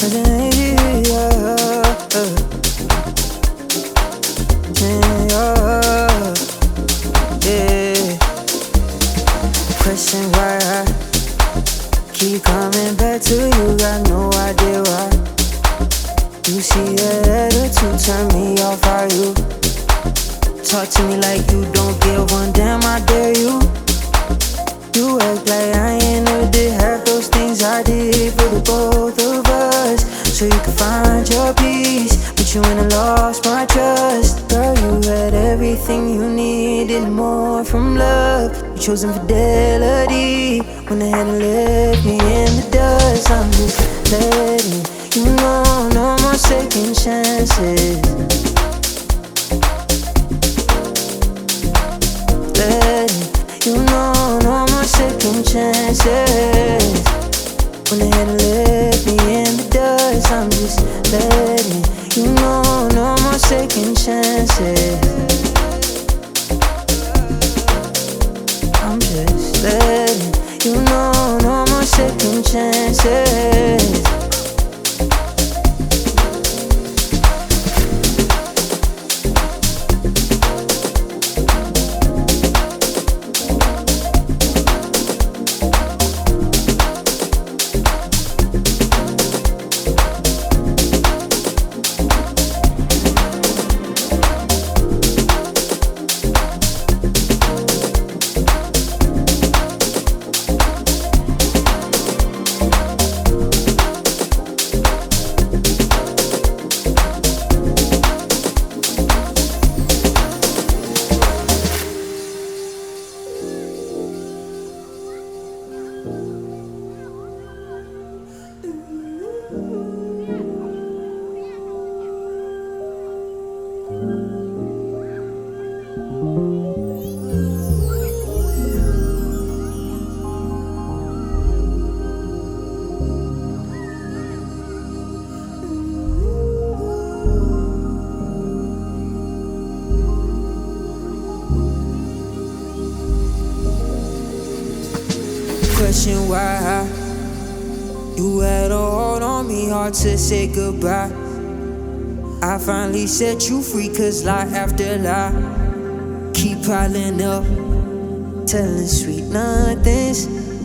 Yeah. Question why I keep coming back to you, got no idea why. You see that attitude turn me off, are you? Talk to me like you don't give one damn, I dare you. You act like I ain't never did half those things I did for the both of us, so you can find your peace. But you went and lost my trust. Girl, you had everything you needed, more from love. You chose infidelity, went ahead and left me in the dust. I'm just letting you know, no more second chances. Letting you know, no more second chances. Went ahead and left me in the dust. I'm just letting you know, no more second chances. I'm just letting you know, no more second chances. Question why you had a hold on me, hard to say goodbye. I finally set you free, cause lie after lie keep piling up, telling sweet nothings.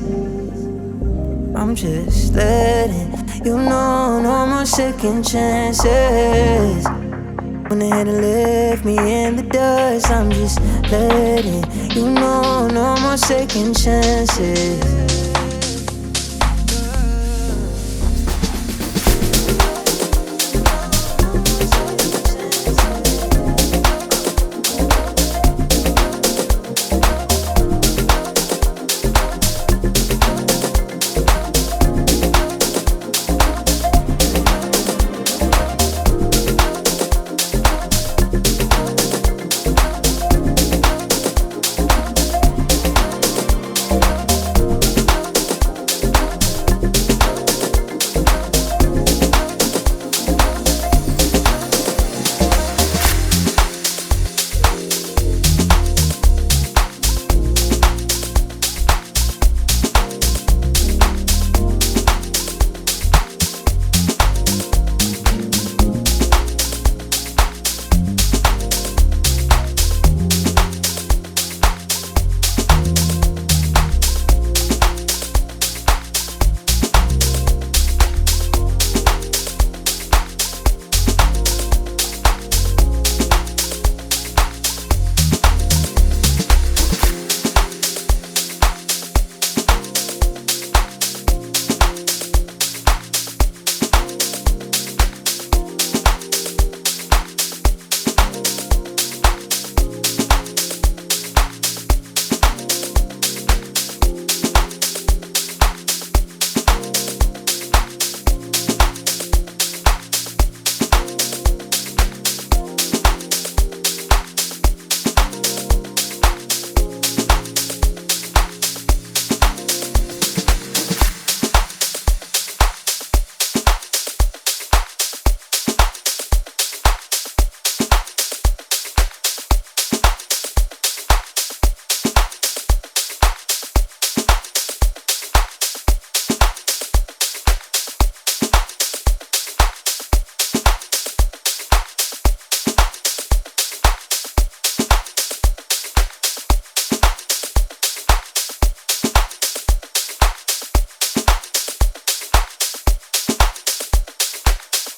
I'm just letting you know, no more second chances. Went ahead and left me in the dust. I'm just letting you know, no more second chances.